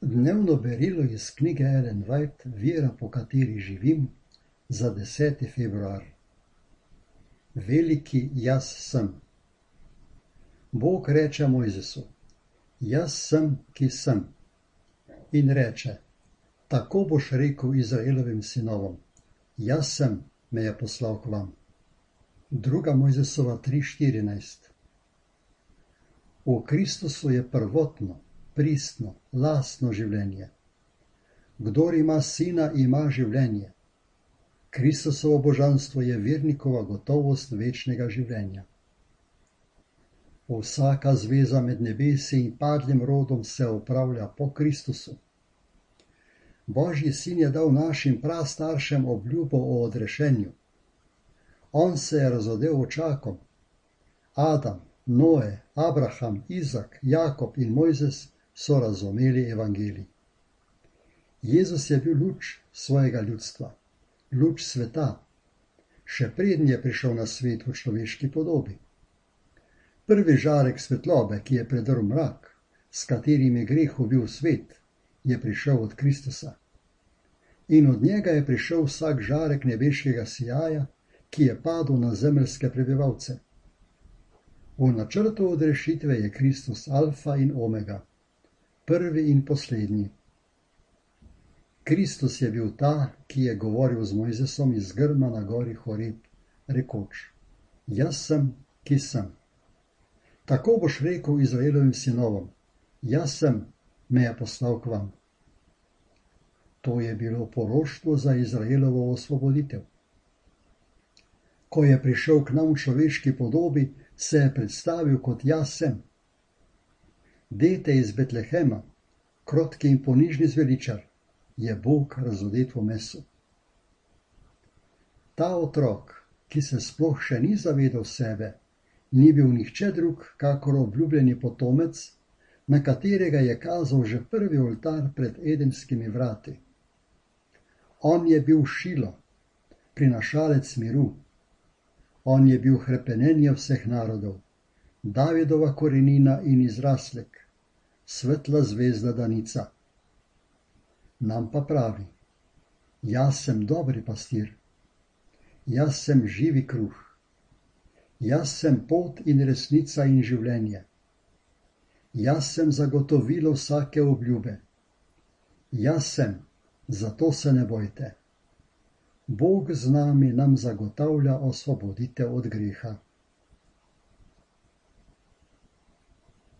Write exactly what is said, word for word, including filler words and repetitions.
Dnevno berilo iz knjige Ellen White Vera, po kateri živim, za deseti februar. Veliki jaz sem. Bog reče Mojzesu: Jaz sem, ki sem. In reče: Tako boš rekel Izraelovim sinovom: Jaz sem, me je poslal k vam. Druga Mojzesova tri štirinajst. V Kristusu je prvotno, pristno, lastno življenje. Kdor ima sina, ima življenje. Kristusovo božanstvo je vernikova gotovost večnega življenja. Vsaka zveza med nebesi in padlim rodom se opravlja po Kristusu. Božji sin je dal našim prastaršem obljubo o odrešenju. On se je razodel očakom. Adam, Noe, Abraham, Izak, Jakob in Mojzes so razumeli evangelij. Jezus je bil luč svojega ljudstva, luč sveta, še preden je prišel na svet v človeški podobi. Prvi žarek svetlobe, ki je predrl mrak, s katerim je greh ubil svet, je prišel od Kristusa. In od njega je prišel vsak žarek nebeškega sijaja, ki je padel na zemeljske prebivalce. V načrtu odrešitve je Kristus alfa in omega, prvi in poslednji. Kristus je bil ta, ki je govoril z Mojzesom iz grma na gori Horeb, rekoč: Jaz sem, ki sem. Tako boš rekel Izraelovim sinovom: Jaz sem, me je poslal k vam. To je bilo poroštvo za Izraelovo osvoboditev. Ko je prišel k nam v človeški podobi, se je predstavil kot jaz sem. Dete iz Betlehema, krotki in ponižni zveličar, je Bog razodet v mesu. Ta otrok, ki se sploh še ni zavedal sebe, ni bil nihče drug kakor obljubljeni potomec, na katerega je kazal že prvi oltar pred edenskimi vrati. On je bil Šilo, prinašalec miru. On je bil hrepenenje vseh narodov, Davidova korenina in izraslek, svetla zvezda danica. Nam pa pravi: Jaz sem dobri pastir, jaz sem živi kruh, jaz sem pot in resnica in življenje, jaz sem zagotovilo vsake obljube, jaz sem, zato se ne bojte. Bog z nami nam zagotavlja osvoboditev od greha.